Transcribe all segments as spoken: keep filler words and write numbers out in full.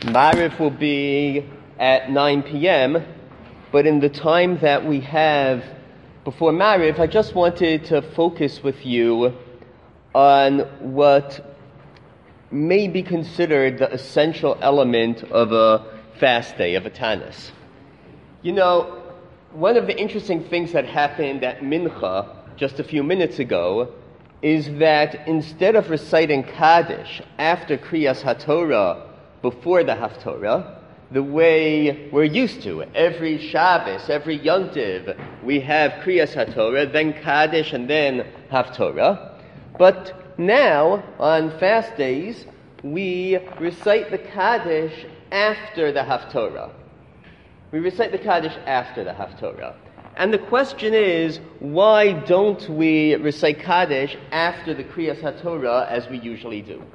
Mariv will be at nine p.m., but in the time that we have before Mariv, I just wanted to focus with you on what may be considered the essential element of a fast day, of a Tanis. You know, one of the interesting things that happened at Mincha just a few minutes ago is that instead of reciting Kaddish after Kriyas HaTorah before the Haftorah, the way we're used to, every Shabbos, every Yontiv, we have Kriyas HaTorah, then Kaddish, and then Haftorah. But now, on fast days, we recite the Kaddish after the Haftorah. We recite the Kaddish after the Haftorah. And the question is, why don't we recite Kaddish after the Kriyas HaTorah as we usually do?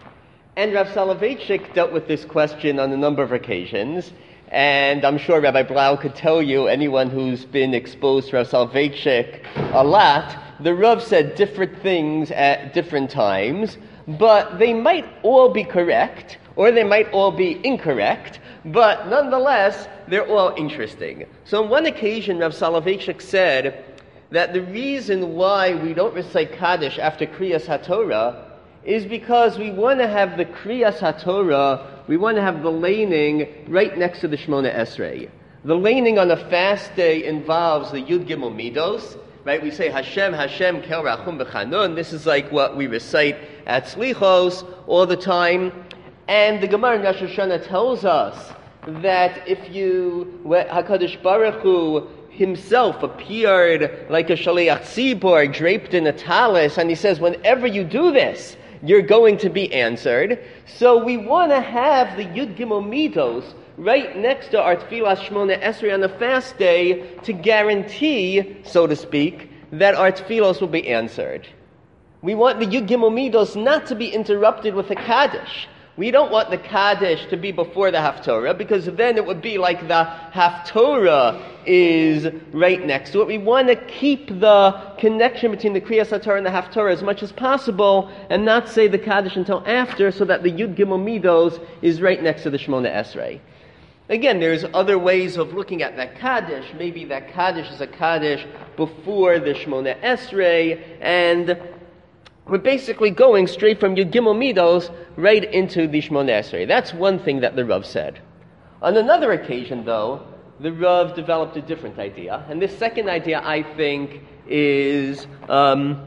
And Rav Soloveitchik dealt with this question on a number of occasions, and I'm sure Rabbi Blau could tell you, anyone who's been exposed to Rav Soloveitchik a lot, the Rav said different things at different times, but they might all be correct, or they might all be incorrect, but nonetheless, they're all interesting. So on one occasion, Rav Soloveitchik said that the reason why we don't recite Kaddish after Kriyas HaTorah is because we want to have the Kriyas HaTorah, we want to have the laning right next to the Shemona Esrei. The laning on a fast day involves the Yud Gimel Midos, right? We say Hashem, Hashem, Kel Rachum B'Chanun. This is like what we recite at Slichos all the time. And the Gemara in Rosh Hashanah tells us that if you, HaKadosh Baruch Hu himself appeared like a Shaliach Tzibor draped in a talis, and he says, whenever you do this, you're going to be answered. So we want to have the Yud Gimel Midos right next to our Tfilas Shmona Esrei on the fast day to guarantee, so to speak, that our Tfilos will be answered. We want the Yud Gimel Midos not to be interrupted with a Kaddish. We don't want the Kaddish to be before the Haftorah, because then it would be like the Haftorah is right next to it. We want to keep the connection between the Kriyas HaTorah and the Haftorah as much as possible, and not say the Kaddish until after, so that the Yud Gimel Midos is right next to the Shemona Esrei. Again, there's other ways of looking at that Kaddish. Maybe that Kaddish is a Kaddish before the Shemona Esrei, and we're basically going straight from Yud Gimel Midos right into the Shemona Esrei. That's one thing that the Rav said. On another occasion, though, the Rav developed a different idea. And this second idea, I think, is um,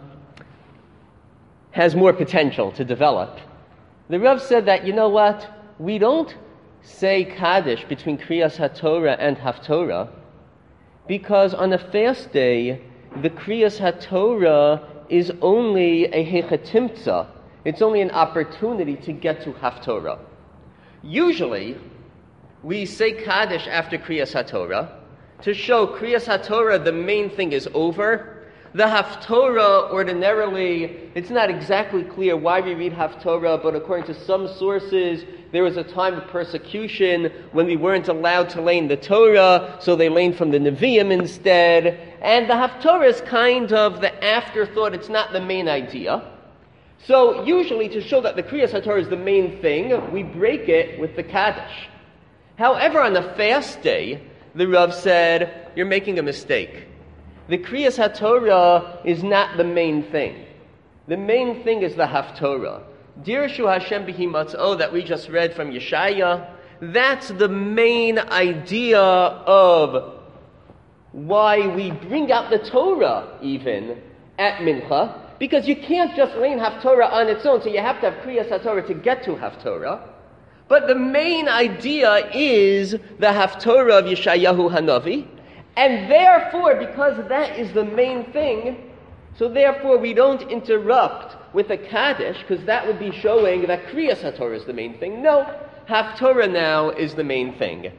has more potential to develop. The Rav said that, you know what? We don't say Kaddish between Kriyas HaTorah and Haftorah, because on a fast day, the Kriyas HaTorah is only a hechatimtza. It's only an opportunity to get to Haftorah. Usually, we say Kaddish after Kriyas HaTorah to show Kriyas HaTorah, the main thing is over. The Haftorah, ordinarily, it's not exactly clear why we read Haftorah, but according to some sources, there was a time of persecution when we weren't allowed to learn the Torah, so they learned from the Nevi'im instead. And the Haftorah is kind of the afterthought, it's not the main idea. So usually, to show that the Kriyas HaTorah is the main thing, we break it with the Kaddish. However, on a fast day, the Rav said, you're making a mistake. The Kriyas HaTorah is not the main thing. The main thing is the Haftorah. Dirshu Hashem B'hi Matz'o that we just read from Yeshaya, that's the main idea of why we bring out the Torah even at Mincha, because you can't just learn Haftorah on its own, so you have to have Kriyas HaTorah to get to Haftorah. But the main idea is the Haftorah of Yeshayahu Hanavi, and therefore, because that is the main thing, so therefore we don't interrupt with a Kaddish, because that would be showing that Kriyas HaTorah is the main thing. No, Haftorah now is the main thing.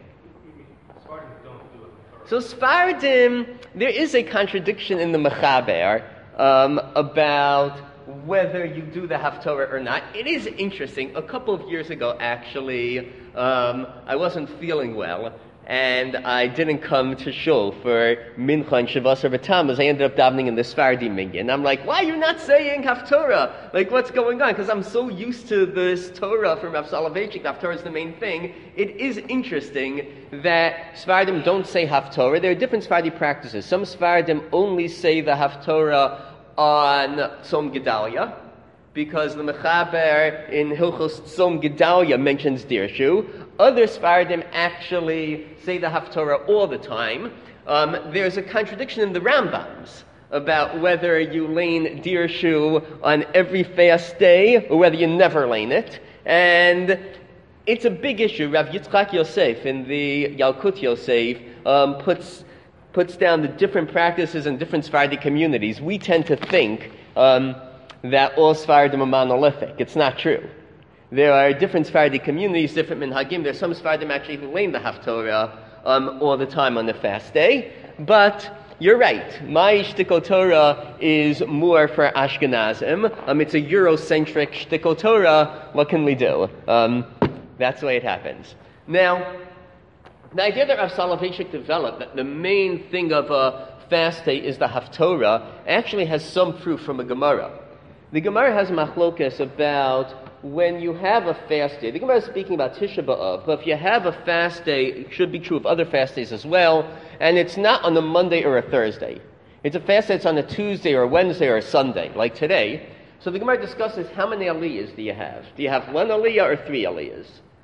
So Sfardim, there is a contradiction in the Mechaber um, about whether you do the Haftorah or not. It is interesting. A couple of years ago, actually, um, I wasn't feeling well, and I didn't come to shul for Mincha and Shavasar B'Tammuz. I ended up davening in the Sfardi minyan. I'm like, why are you not saying Haftorah? Like, what's going on? Because I'm so used to this Torah from Rav Soloveitchik. Haftorah is the main thing. It is interesting that Sfardim don't say Haftorah. There are different Sfardi practices. Some Sfardim only say the Haftorah on Tzom Gedalia, because the Mechaber in Hilchos Tzom Gedalia mentions Dirshu. Other Sfardim actually say the Haftorah all the time. Um, there's a contradiction in the Rambams about whether you lane Dirshu on every fast day or whether you never lane it. And it's a big issue. Rav Yitzchak Yosef in the Yalkut Yosef um, puts puts down the different practices in different Sephardi communities. We tend to think um, that all Sephardim are monolithic. It's not true. There are different Sephardi communities, different minhagim. There's some Sephardim actually who lane the Haftorah um, all the time on the fast day. But you're right. My Shtikol Torah is more for Ashkenazim. Um, it's a Eurocentric Shtikol Torah. What can we do? Um, that's the way it happens. Now, the idea that Rav Soloveitchik developed, that the main thing of a fast day is the Haftorah, actually has some proof from a Gemara. The Gemara has a machlokas about when you have a fast day. The Gemara is speaking about Tisha B'Av, but if you have a fast day, it should be true of other fast days as well, and it's not on a Monday or a Thursday. It's a fast day that's on a Tuesday or a Wednesday or a Sunday, like today. So the Gemara discusses how many aliyahs do you have? Do you have one aliyah or three aliyahs?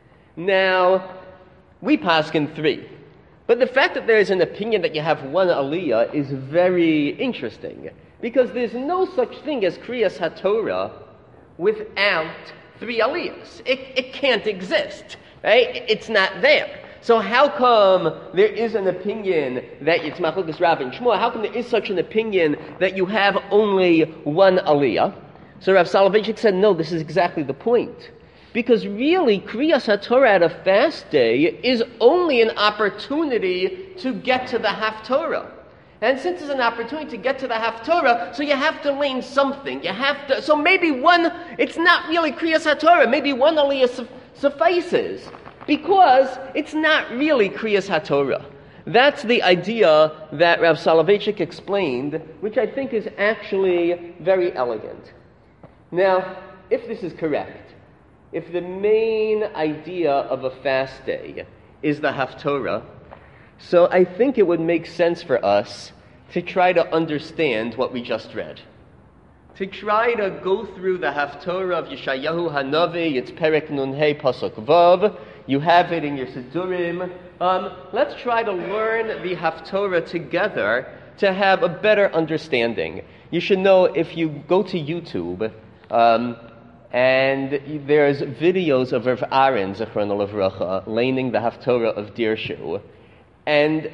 Now, we paskin three. But the fact that there is an opinion that you have one aliyah is very interesting, because there's no such thing as Kriyas HaTorah without three aliyahs. It, it can't exist, right? It's not there. So how come there is an opinion that it's Machlokes Rav and Shmuel? How come there is such an opinion that you have only one aliyah? So Rav Soloveitchik said, no, this is exactly the point. Because really, Kriyas HaTorah at a fast day is only an opportunity to get to the Haftorah. And since it's an opportunity to get to the Haftorah, so you have to lane something. You have to. So maybe one. It's not really Kriyas HaTorah. Maybe one aliyah su- suffices, because it's not really Kriyas HaTorah. That's the idea that Rav Soloveitchik explained, which I think is actually very elegant. Now, if this is correct, if the main idea of a fast day is the Haftorah, so I think it would make sense for us to try to understand what we just read. To try to go through the Haftorah of Yeshayahu Hanavi, it's Perek Nun Hey Pasuk Vav. You have it in your Sidurim. Um, let's try to learn the Haftorah together to have a better understanding. You should know, if you go to YouTube, um, and there's videos of Rav Aaron, Zechron Livracha, laning the Haftorah of Dirshu. And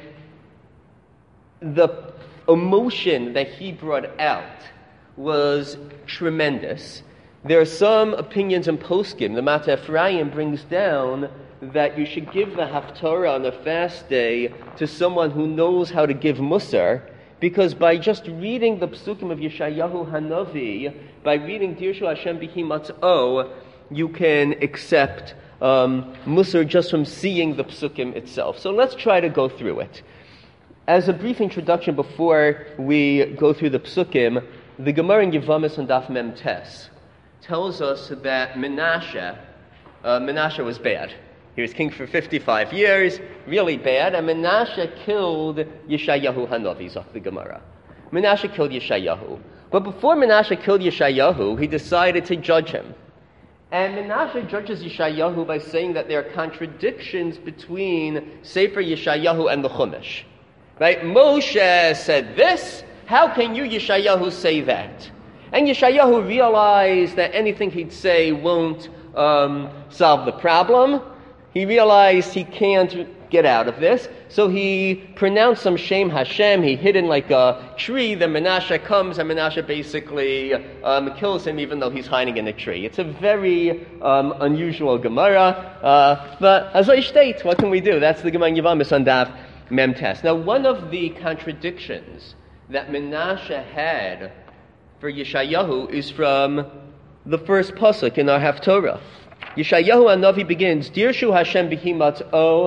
the emotion that he brought out was tremendous. There are some opinions in poskim. The Mata Ephraim brings down that you should give the Haftorah on a fast day to someone who knows how to give Musar, because by just reading the psukim of Yeshayahu Hanavi, by reading Dirshu Hashem Bihi Matz'o, you can accept um, Musar just from seeing the psukim itself. So let's try to go through it. As a brief introduction before we go through the psukim, the Gemara in Yevamis on Daf Mem Tes tells us that Menashe, uh, Menashe was bad. He was king for fifty-five years, really bad, and Menashe killed Yeshayahu Hanavi, Zok the Gemara. Menashe killed Yeshayahu. But before Menashe killed Yeshayahu, he decided to judge him. And Menashe judges Yeshayahu by saying that there are contradictions between Sefer Yeshayahu and the Chumash. Right? Moshe said this, how can you, Yeshayahu, say that? And Yeshayahu realized that anything he'd say won't um, solve the problem. He realized he can't get out of this, so he pronounced some Shem Hashem. He hid in like a tree. Then Menashe comes, and Menashe basically um, kills him, even though he's hiding in a tree. It's a very um, unusual Gemara, uh, but as I state, what can we do? That's the Gemara in Yevamis on Daf Mem Tes. Now, one of the contradictions that Menashe had for Yeshayahu is from the first pasuk in our Haftorah. Yeshayahu Hanavi begins, Dirshu Hashem Bihi Matz'o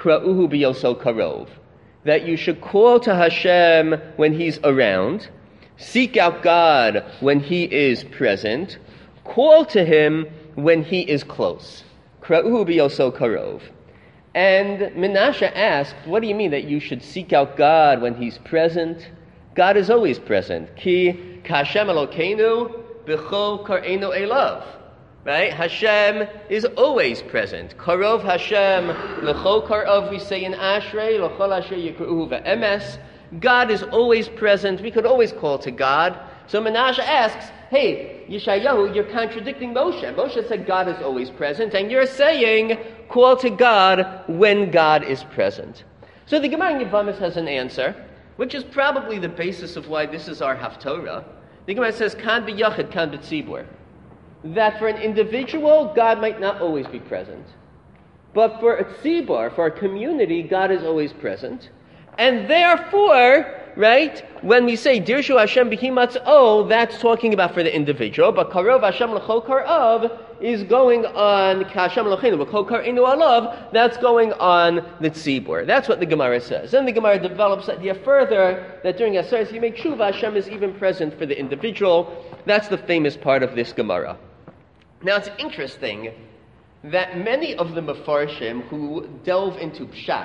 kra'uhu biyoso karov. That you should call to Hashem when He's around, seek out God when He is present, call to Him when He is close. Kra'uhu biyoso karov. And Menashe asked, what do you mean that you should seek out God when He's present? God is always present. Ki kashem Elokeinu b'chol kar'enu elav. Right? Hashem is always present. Karov Hashem l'chol karov, we say in Ashrei, l'chol asher yikru'uhu ve'emes. God is always present. We could always call to God. So Menashe asks, hey, Yeshayahu, you're contradicting Moshe. Moshe said God is always present, and you're saying call to God when God is present. So the Gemara in Yevamos has an answer, which is probably the basis of why this is our Haftorah. The Gemara says, kan b'yachid, kan b'tzibur. That for an individual, God might not always be present. But for a tzibur, for a community, God is always present. And therefore, right, when we say, Dirshu Hashem b'himatz'o, that's talking about for the individual. But Karov Hashem l'chol kar'av is going on, Kashem l'cheinu l'chol kar'enu alav, that's going on the tzibur. That's what the Gemara says. Then the Gemara develops that idea further, that during Aseret you make tshuva, Hashem is even present for the individual. That's the famous part of this Gemara. Now it's interesting that many of the Mefarshim who delve into Pshat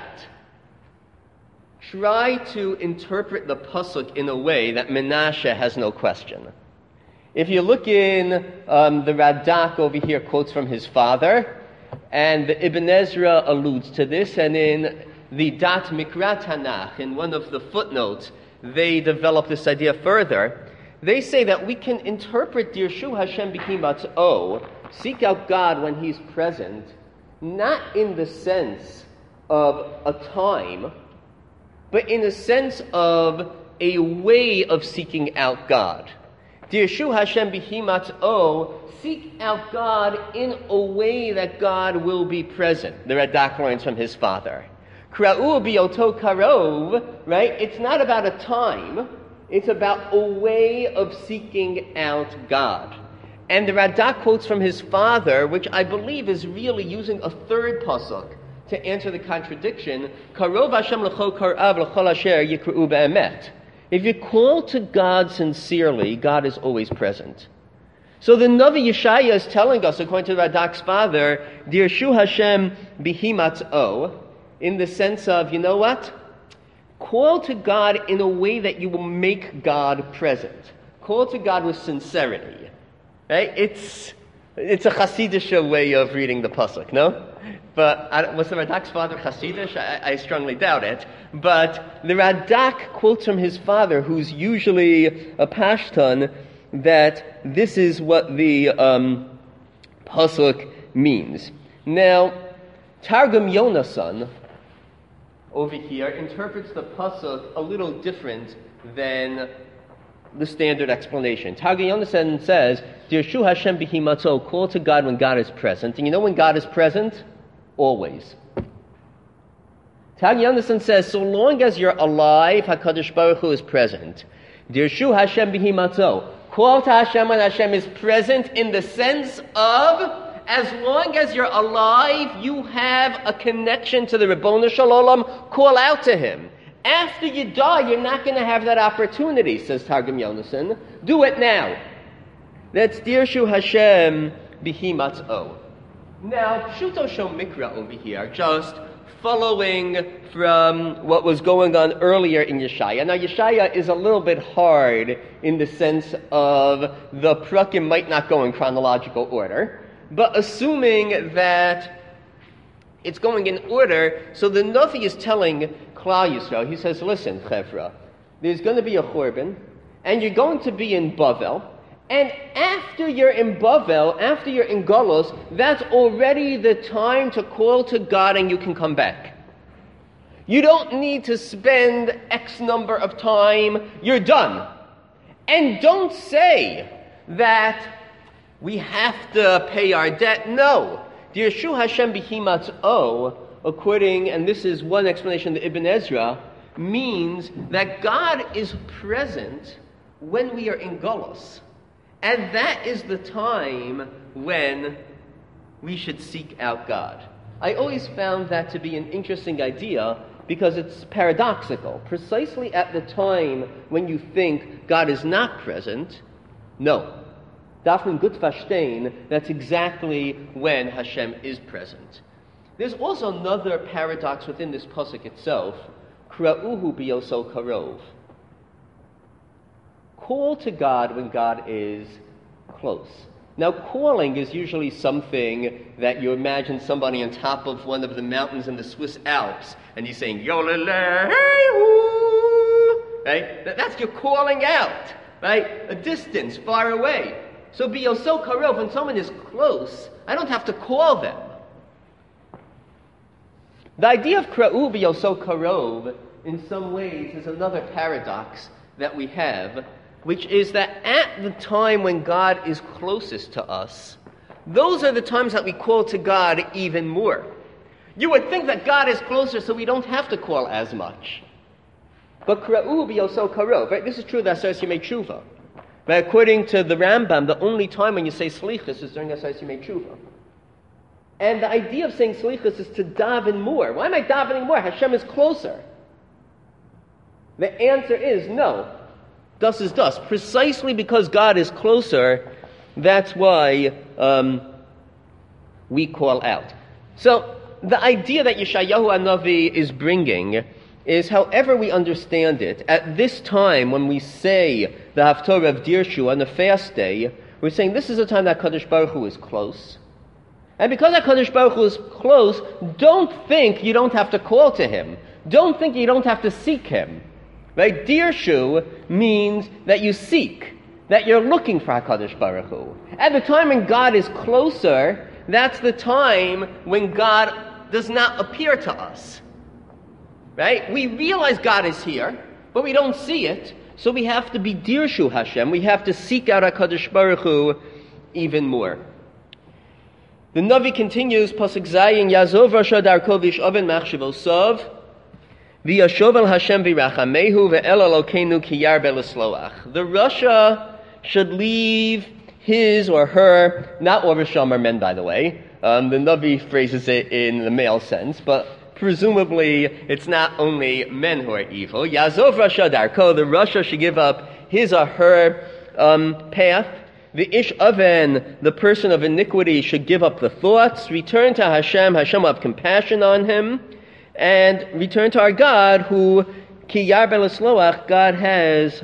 try to interpret the pasuk in a way that Menashe has no question. If you look in um, the Radak over here, quotes from his father, and the Ibn Ezra alludes to this, and in the Dat Mikrat Tanakh, in one of the footnotes, they develop this idea further. They say that we can interpret Dirshu Hashem b'himatz'o, seek out God when He's present, not in the sense of a time, but in a sense of a way of seeking out God. Dirshu Hashem b'himatz'o, seek out God in a way that God will be present. The Radak learns from his father. Kra'u biyoto karov, right? It's not about a time. It's about a way of seeking out God. And the Radak quotes from his father, which I believe is really using a third pasuk to answer the contradiction. Karov Hashem l'chol kar'av l'chol asher yikru'u be'emet. If you call to God sincerely, God is always present. So the Navi Yeshaya is telling us, according to Radak's father, Dirshu Hashem b'himatz'o, in the sense of, you know what? Call to God in a way that you will make God present. Call to God with sincerity. Right? It's it's a Hasidic way of reading the pasuk, no? But I, was the Radak's father Hasidic? I, I strongly doubt it. But the Radak quotes from his father, who's usually a Pashtan, that this is what the um, pasuk means. Now, Targum Yonasan over here interprets the pasuk a little different than the standard explanation. Targum Yonasan says, Dirshu Hashem b'himatz'o, call to God when God is present. And you know when God is present? Always. Targum Yonasan says, so long as you're alive, HaKadosh Baruch Hu is present. Dirshu Hashem b'himatz'o, call to Hashem when Hashem is present in the sense of, as long as you're alive, you have a connection to the Ribono Shel Olam, call out to Him. After you die, you're not going to have that opportunity, says Targum Yonasan. Do it now. That's Dirshu Hashem b'himatz'o. Now, Pshuto Shel Mikra over here, just following from what was going on earlier in Yeshaya. Now, Yeshaya is a little bit hard in the sense of the prakim might not go in chronological order, but assuming that it's going in order, so the Navi is telling Klal Yisrael, he says, listen, Chevra, there's going to be a Churban, and you're going to be in Bavel, and after you're in Bavel, after you're in Golos, that's already the time to call to God and you can come back. You don't need to spend X number of time, you're done. And don't say that we have to pay our debt. No. Dirshu Hashem b'himatz'o, according, and this is one explanation that Ibn Ezra, means that God is present when we are in Golos. And that is the time when we should seek out God. I always found that to be an interesting idea because it's paradoxical. Precisely at the time when you think God is not present, no. Dafrim gut verstehen, that's exactly when Hashem is present. There's also another paradox within this pasuk itself. Kra'uhu biyoso karov. Call to God when God is close. Now, calling is usually something that you imagine somebody on top of one of the mountains in the Swiss Alps, and he's saying, Yolele, hey, woo, right? That's your calling out, right? A distance, far away. So, biyoso karov, when someone is close, I don't have to call them. The idea of kra'u biyoso karov, in some ways, is another paradox that we have, which is that at the time when God is closest to us, those are the times that we call to God even more. You would think that God is closer so we don't have to call as much. But kra'u biyoso karov, right? This is true of the Aseres Yemei Tshuva. But according to the Rambam, the only time when you say slichus is during Aseres Yemei Tshuva. And the idea of saying slichus is to daven more. Why am I davening more? Hashem is closer. The answer is no. Thus is thus. Precisely because God is closer, that's why um, we call out. So the idea that Yeshayahu Hanavi is bringing is, however we understand it, at this time when we say the Haftorah of Dirshu on the fast day, we're saying this is a time that Kadosh Baruch Hu is close. And because that Kadosh Baruch Hu is close, don't think you don't have to call to Him. Don't think you don't have to seek Him. Right? Dirshu means that you seek, that you're looking for HaKadosh Baruch Hu. At the time when God is closer, that's the time when God does not appear to us. Right? We realize God is here, but we don't see it, so we have to be Dirshu Hashem. We have to seek out HaKadosh Baruch Hu even more. The Navi continues, Pasuk Zayin, Yazov Rasha Darko V'Yishaven Machshavosov, V'yashovel Hashem v'rachamehu ve'el Elokeinu ki yarbe l'sloach. The Rasha should leave his or her, not all Risham are men, by the way. Um, the Navi phrases it in the male sense, but presumably it's not only men who are evil. Yazov Rasha Darko, the Rasha should give up his or her um, path. The Ish Aven, the person of iniquity, should give up the thoughts, return to Hashem, Hashem will have compassion on him, and return to our God, who, ki yarbe l'sloach, God has,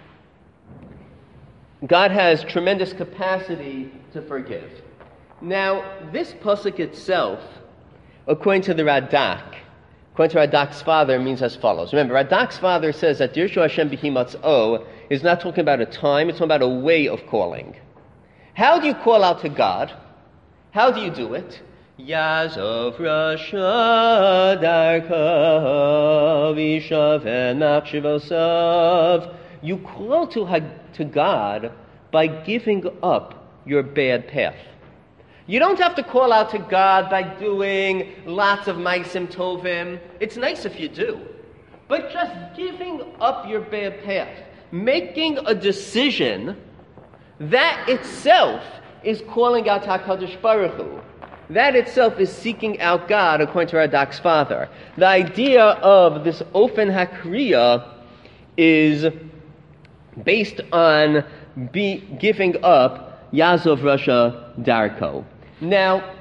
God has tremendous capacity to forgive. Now, this pasuk itself, according to the Radak, according to Radak's father, means as follows. Remember, Radak's father says that Dirshu Hashem b'himatz'o is not talking about a time, it's talking about a way of calling. How do you call out to God? How do you do it? Yazov Rasha Darko V'Yishaven Machshavosov. You call to, to God by giving up your bad path. You don't have to call out to God by doing lots of Maisim Tovim. It's nice if you do. But just giving up your bad path, making a decision, that itself is calling out to HaKadosh Baruch Hu. That itself is seeking out God, according to Radak's father. The idea of this Ofen HaKriya is based on be, giving up Yazov Rasha Darko. Now,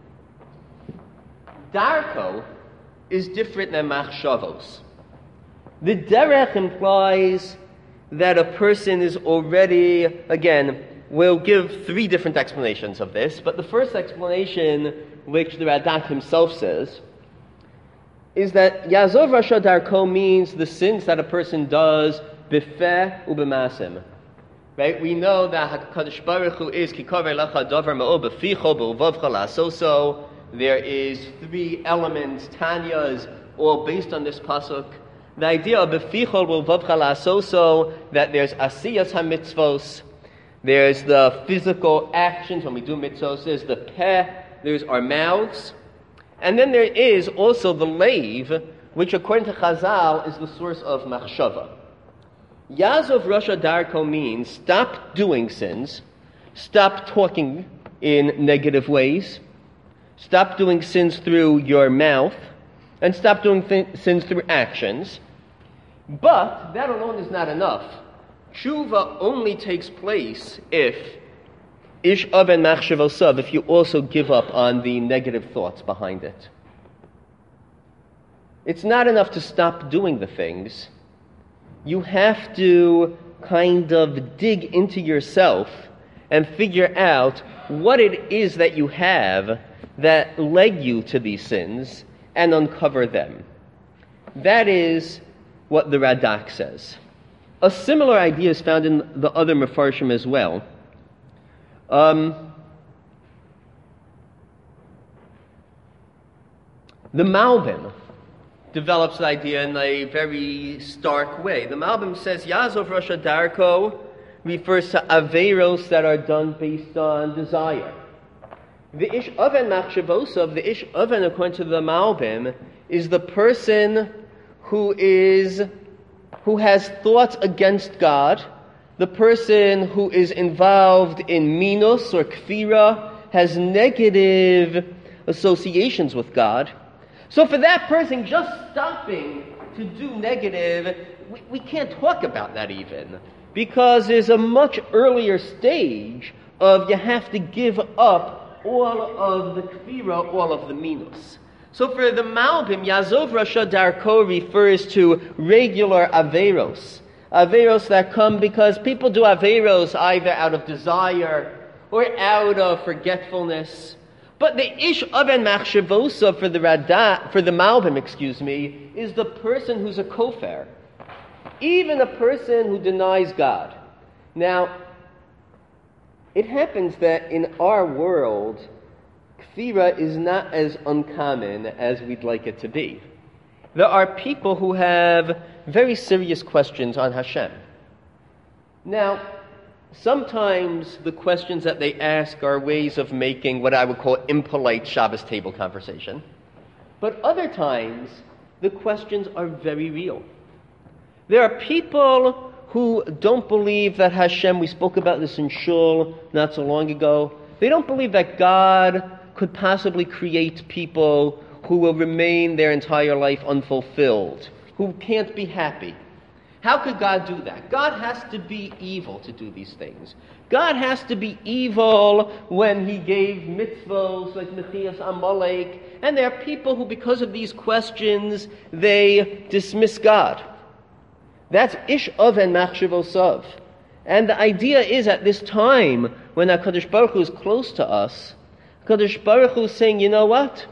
Darko is different than Machshavos. The Derech implies that a person is already, again, we'll give three different explanations of this, but the first explanation, which the Radak himself says, is that Yazov Rasha Darko means the sins that a person does b'feh u'b'masim. Right? We know that HaKadosh Baruch Hu is kikaver lecha davar ma'o b'ficho b'uvavcha la'asoso. There is three elements, Tanya's, all based on this pasuk. The idea of b'ficho b'uvavcha la'asoso, that there's asiyas hamitzvos, there's the physical actions when we do mitzvos, there's the peh, there's our mouths, and then there is also the lave, which according to Chazal is the source of machshava. Yazov Rasha Darko means stop doing sins, stop talking in negative ways, Stop doing sins through your mouth, and stop doing th- sins through actions. But that alone is not enough. Tshuva only takes place if ish aven machshavosav, if you also give up on the negative thoughts behind it. It's not enough to stop doing the things. You have to kind of dig into yourself and figure out what it is that you have that led you to these sins and uncover them. That is what the Radak says. A similar idea is found in the other Mefarshim as well. Um, the Malbim develops the idea in a very stark way. The Malbim says, Yazov Rosh Darko refers to Averos that are done based on desire. The Ish Oven Machshavosav, the Ish Oven, according to the Malbim, is the person who is who has thoughts against God, the person who is involved in minus or kfira, has negative associations with God. So for that person, just stopping to do negative, we, we can't talk about that even, because there's a much earlier stage of you have to give up all of the kfira, all of the minus. So for the Malbim, Yazov Rasha Darko refers to regular Averos. Averos that come because people do Averos either out of desire or out of forgetfulness. But the Ish Aven Machshavosa for the Rada, for the Malbim, excuse me, is the person who's a kofar. Even a person who denies God. Now, it happens that in our world, kfira is not as uncommon as we'd like it to be. There are people who have very serious questions on Hashem. Now, sometimes the questions that they ask are ways of making what I would call impolite Shabbos table conversation. But other times, the questions are very real. There are people who don't believe that Hashem, we spoke about this in Shul not so long ago, they don't believe that God could possibly create people who will remain their entire life unfulfilled, who can't be happy. How could God do that? God has to be evil to do these things. God has to be evil when He gave mitzvos like Mechias Amalek. And there are people who, because of these questions, they dismiss God. That's Ish Oven Machshavosav. And the idea is at this time, when HaKadosh Baruch Hu is close to us, HaKadosh Baruch Hu is saying, you know what?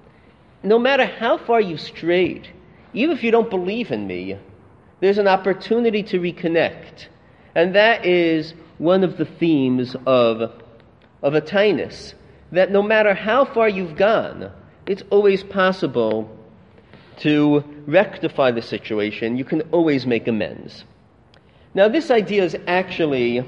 No matter how far you've strayed, even if you don't believe in me, there's an opportunity to reconnect. And that is one of the themes of, of a tainus, that no matter how far you've gone, it's always possible to rectify the situation. You can always make amends. Now, this idea is actually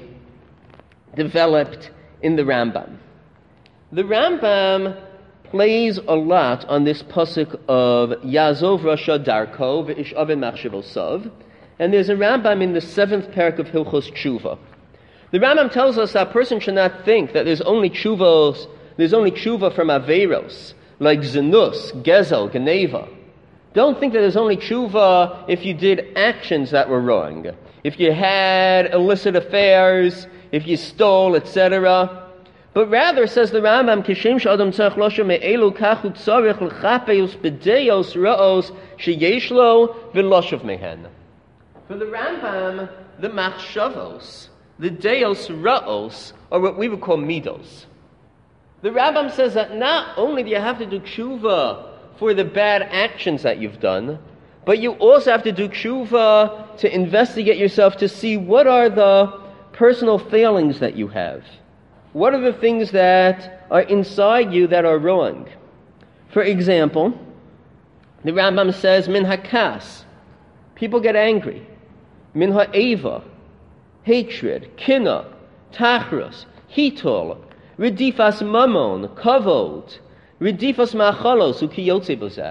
developed in the Rambam. The Rambam plays a lot on this pasuk of Yazov Rasha Darko v'ish Aven Machshavosav, and there's a Rambam in the seventh parak of Hilchos Tshuva. The Rambam tells us that a person should not think that there's only tshuvos, there's only tshuva from Averos, like Zenus, Gezel, Geneva. Don't think that there's only tshuva if you did actions that were wrong. If you had illicit affairs, if you stole, et cetera. But rather, says the Rambam, Kishem she'adam tzarech losher me'elu kachu tzarech l'chapeus b'deos ra'os sheyesh lo v'loshav mehen. For the Rambam, the machshavos, the deos ra'os, are what we would call midos. The Rambam says that not only do you have to do tshuva for the bad actions that you've done, but you also have to do tshuva to investigate yourself to see what are the personal failings that you have. What are the things that are inside you that are wrong? For example, the Rambam says, Min hakas, people get angry. Min ha'eva, hatred, kina, tachrus, hitol, redifas mamon, kavod, redifas machalos, ukiyotze bozeh.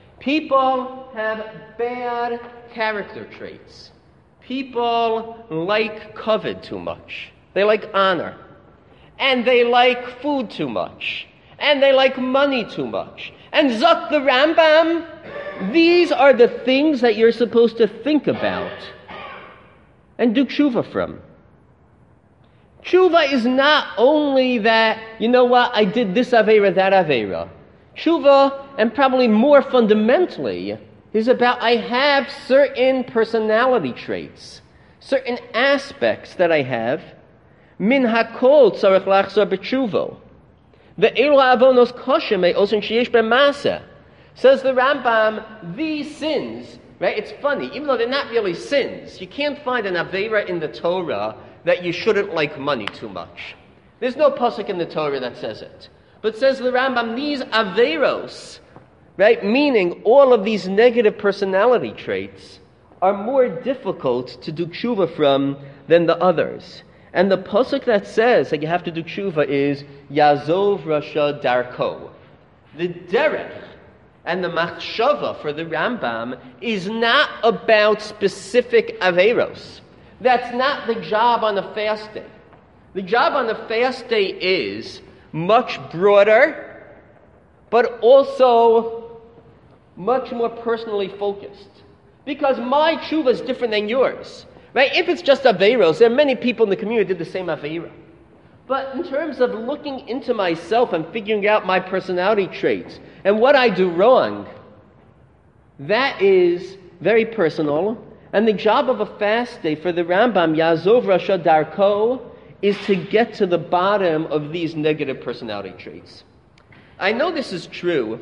People have bad character traits. People like covet too much. They like honor. And they like food too much. and they like money too much. And Zok the Rambam, these are the things that you're supposed to think about and do tshuva from. Tshuva is not only that, you know what, I did this aveira, that aveira. Tshuva, and probably more fundamentally, is about I have certain personality traits, certain aspects that I have. Min hakol tzarech lachzor b'tshuvo. Ve'elu ha'avonos kosher me'osin sheyesh b'maseh. Says the Rambam, these sins, right? It's funny, even though they're not really sins, you can't find an aveira in the Torah that you shouldn't like money too much. There's no pasuk in the Torah that says it. But says the Rambam, these aveiros, right, meaning all of these negative personality traits, are more difficult to do tshuva from than the others. And the pasuk that says that you have to do tshuva is Yazov Rasha Darko. The derech and the machshava for the Rambam is not about specific aveiros. That's not the job on a fast day. The job on a fast day is much broader, but also much more personally focused. Because my tshuva is different than yours. Right? If it's just aveiros, there are many people in the community who did the same aveira. But in terms of looking into myself and figuring out my personality traits and what I do wrong, that is very personal. And the job of a fast day for the Rambam, Yazov Rasha Darko, is to get to the bottom of these negative personality traits. I know this is true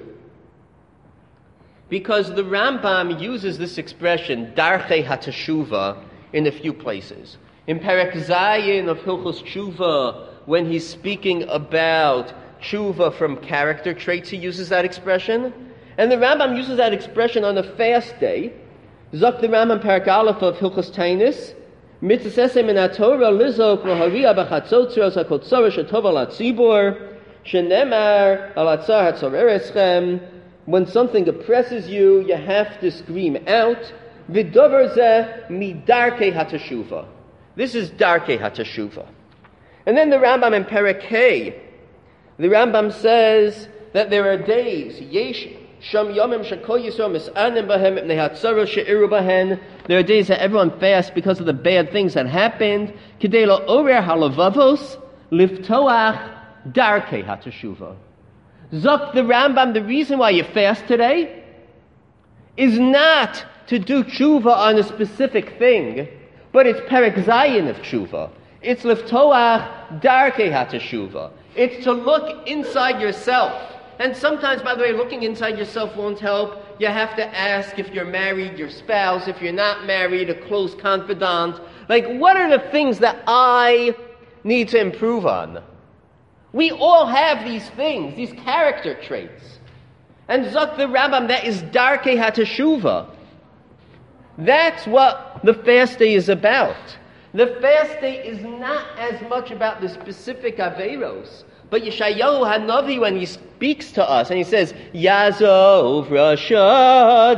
because the Rambam uses this expression, Darchei HaTeshuva, in a few places. In Perek Zayin of Hilchos Tshuva, when he's speaking about tshuva from character traits, he uses that expression. And the Rambam uses that expression on a fast day. Zok the Rambam Perek Aleph of Hilchos Tainis, Mitzvesem in HaTorah lizok loharia b'chatzotzros hakotzorah shetova latzibor shenemar alatzar hatzorereschem. When something oppresses you, you have to scream out. V'dover zeh midarkei hateshuva. This is darkei hateshuva. And then the Rambam in Perek Hey, the Rambam says that there are days, yesh sham yomim shekol yisrael misanim bahem mipnei hatzaros she'iru bahen. There are days that everyone fasts because of the bad things that happened. Kidei lo orer halavavos liftoach darkei hateshuva. Zok the Rambam, the reason why you fast today is not to do tshuva on a specific thing, but it's Perek Zayin of tshuva. It's liftoach darkei hateshuva. It's to look inside yourself. And sometimes, by the way, looking inside yourself won't help. You have to ask if you're married, your spouse, if you're not married, a close confidant. Like, what are the things that I need to improve on? We all have these things, these character traits. And Zok the Rambam, that is darkei hateshuva. That's what the fast day is about. The fast day is not as much about the specific aveiros, but Yeshayahu Hanavi, when he speaks to us and he says, Yazov Rasha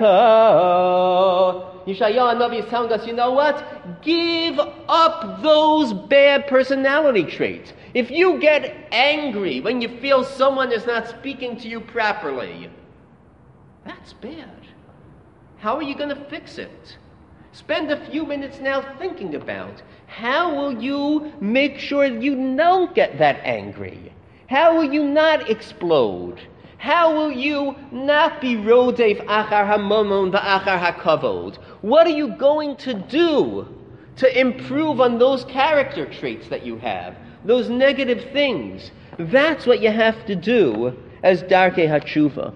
Darko, Yeshayahu Hanavi is telling us, you know what? Give up those bad personality traits. If you get angry when you feel someone is not speaking to you properly, that's bad. How are you going to fix it? Spend a few minutes now thinking about how will you make sure you don't get that angry? How will you not explode? How will you not be rodef achar hamomon va'achar hakavod? What are you going to do to improve on those character traits that you have, those negative things? That's what you have to do as darkei hatshuva.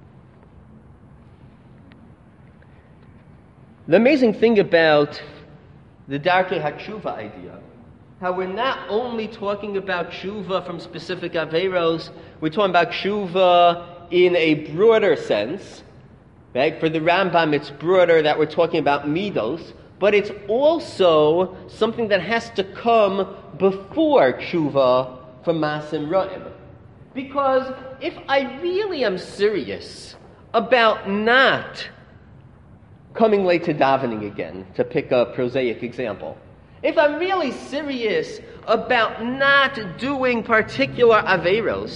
The amazing thing about the darkei hatshuva idea, how we're not only talking about tshuva from specific aveiros, we're talking about tshuva in a broader sense. Right? For the Rambam, it's broader that we're talking about midos, but it's also something that has to come before tshuva from masim ra'im. Because if I really am serious about not coming late to davening again, to pick a prosaic example. If I'm really serious about not doing particular aveiros,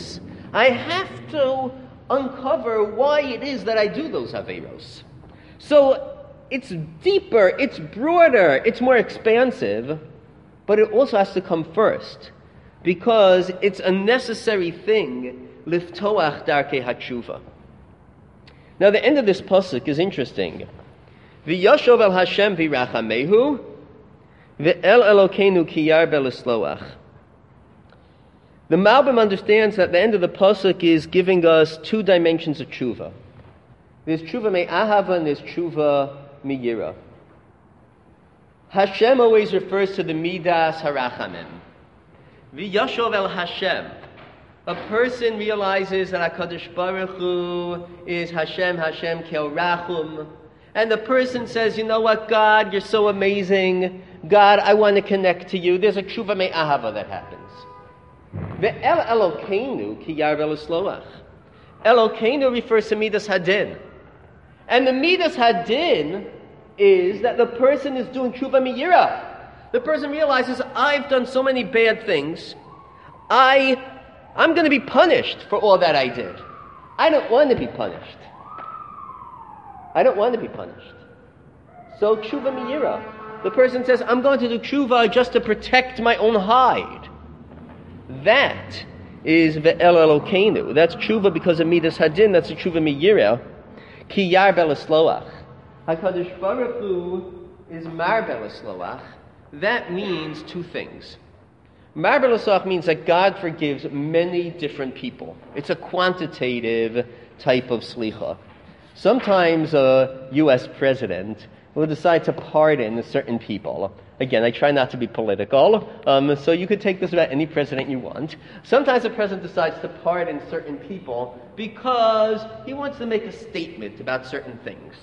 I have to uncover why it is that I do those Averos. So it's deeper, it's broader, it's more expansive, but it also has to come first, because it's a necessary thing, liftoach darkei hatshuva. Now the end of this pasuk is interesting. V'yashov el Hashem v'rachamehu, v'el Elokeinu ki yarbe l'sloach. The Malbim understands that the end of the pasuk is giving us two dimensions of tshuva. There's tshuva me'ahava and there's tshuva miyira. Hashem always refers to the midas harachamim. V'yashov el Hashem. A person realizes that HaKadosh Baruch Hu is Hashem, Hashem kel rachum. And the person says, you know what, God, you're so amazing. God, I want to connect to you. There's a tshuva me'ahava that happens. Ve'el Elokeinu ki yarbe l'sloach. Elokeinu refers to midas hadin. And the midas hadin is that the person is doing tshuva miyira. The person realizes, I've done so many bad things. I, I'm going to be punished for all that I did. I don't want to be punished. I don't want to be punished. So tshuva miyira. The person says, I'm going to do tshuva just to protect my own hide. That is ve'el Elokeinu. That's tshuva because of midas hadin. That's a tshuva miyira. Ki yarbe l'sloach. HaKadosh Baruch Hu is marbe l'sloach. That means two things. Marbe l'sloach means that God forgives many different people. It's a quantitative type of slicha. Sometimes a U S president will decide to pardon certain people. Again, I try not to be political, um, so you could take this about any president you want. Sometimes the president decides to pardon certain people because he wants to make a statement about certain things.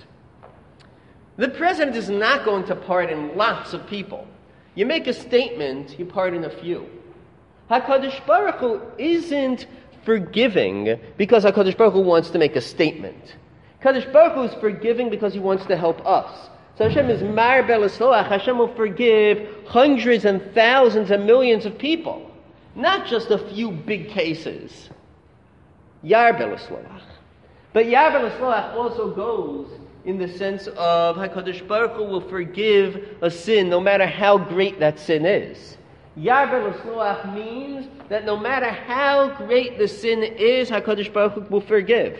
The president is not going to pardon lots of people. You make a statement, you pardon a few. HaKadosh Baruch Hu isn't forgiving because HaKadosh Baruch Hu wants to make a statement. HaKadosh Baruch Hu is forgiving because he wants to help us. So Hashem is marbe l'sloach. Hashem will forgive hundreds and thousands and millions of people, not just a few big cases. Yarbe l'sloach. But yarbe l'sloach also goes in the sense of HaKadosh Baruch Hu will forgive a sin no matter how great that sin is. Yarbe l'sloach means that no matter how great the sin is, HaKadosh Baruch Hu will forgive.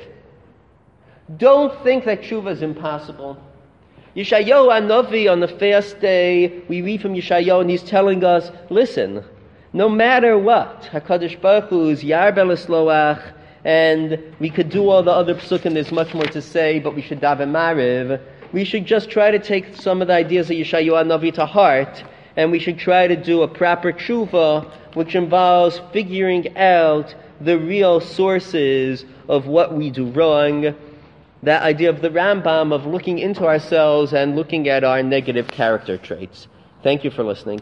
Don't think that tshuva is impossible. Yeshayahu Hanavi, on the fast day, we read from Yeshayahu, and he's telling us, listen, no matter what, HaKadosh Baruch Hu is yarbe l'sloach, and we could do all the other psukim, there's much more to say, but we should daven mariv. We should just try to take some of the ideas of Yeshayahu Hanavi to heart, and we should try to do a proper tshuva, which involves figuring out the real sources of what we do wrong. That idea of the Rambam of looking into ourselves and looking at our negative character traits. Thank you for listening.